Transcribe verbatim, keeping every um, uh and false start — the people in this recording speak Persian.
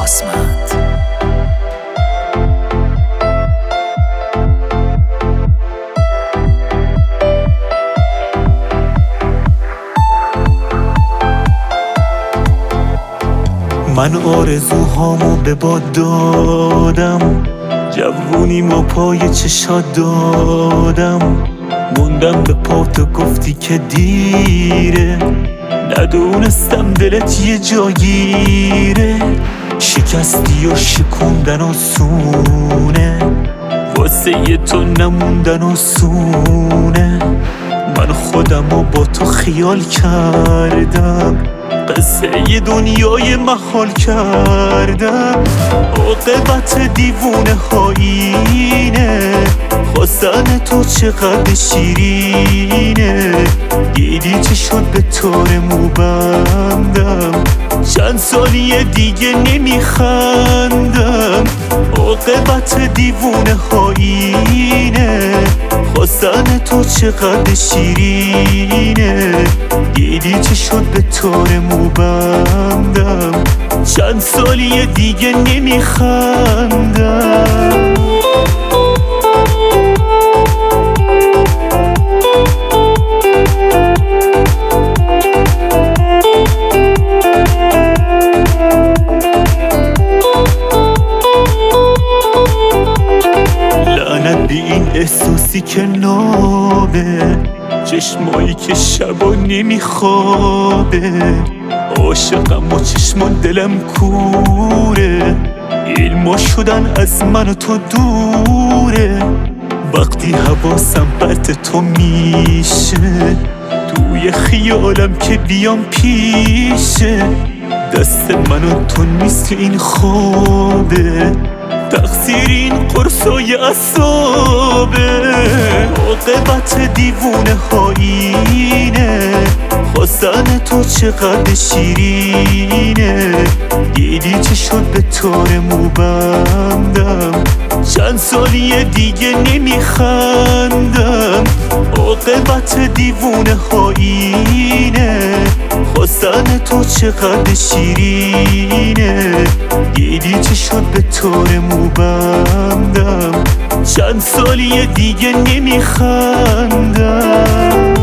قسمت. من آرزوهامو به باد دادم، جوونیمو پای چشات دادم، موندم به پات و گفتی که دیره، ندونستم دلت یه جاگیره. شکستی و شکوندن آسونه، واسه یه تو نموندن آسونه. من خودمو با تو خیال کردم، قصه یه دنیای محال کردم. عاقبت دیوونه هایینه، خواستن تو چقدر شیرینه. دیدی چه شد به تار مو بندم، چند سالی دیگه نمیخندم. عاقبت دیوونه هایینه، خواستن تو چقدر شیرینه. دیدی چه شد به تار مو بندم، چند سالی دیگه نمیخندم. لعنت به این احساسی که نابه، چشمایی که شبا نمیخوابه. عاشقم و چشمان دلم کوره، علما شدن از من و تو دوره. وقتی حواسم پرت تو میشه، توی خیالم که بیام پیشه. دست من و تو نیست این خوابه، تقصیر این قرصای اعصابه. عاقبت دیوونه هایینه، خواستن تو چقدر شیرینه. دیدی چه شد به تار مو بندم، چند سالی دیگه نمیخندم. عاقبت دیوونه هایینه، خواستن تو چقدر شیرینه. دیدی چه شد به تار مو بندم، چند سالی دیگه نمیخندم.